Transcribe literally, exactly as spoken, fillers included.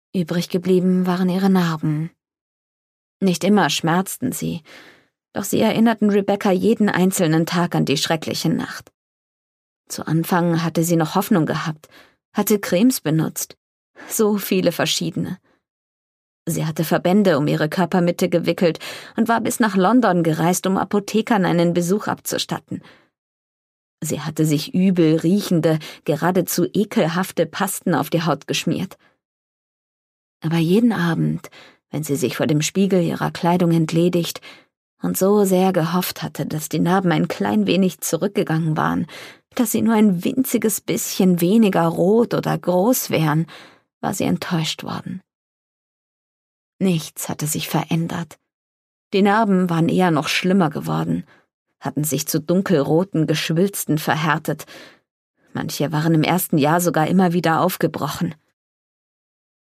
Übrig geblieben waren ihre Narben. Nicht immer schmerzten sie, doch sie erinnerten Rebecca jeden einzelnen Tag an die schreckliche Nacht. Zu Anfang hatte sie noch Hoffnung gehabt, hatte Cremes benutzt, so viele verschiedene. Sie hatte Verbände um ihre Körpermitte gewickelt und war bis nach London gereist, um Apothekern einen Besuch abzustatten. Sie hatte sich übel riechende, geradezu ekelhafte Pasten auf die Haut geschmiert. Aber jeden Abend, wenn sie sich vor dem Spiegel ihrer Kleidung entledigt und so sehr gehofft hatte, dass die Narben ein klein wenig zurückgegangen waren, dass sie nur ein winziges bisschen weniger rot oder groß wären, war sie enttäuscht worden. Nichts hatte sich verändert. Die Narben waren eher noch schlimmer geworden, hatten sich zu dunkelroten Geschwülsten verhärtet. Manche waren im ersten Jahr sogar immer wieder aufgebrochen.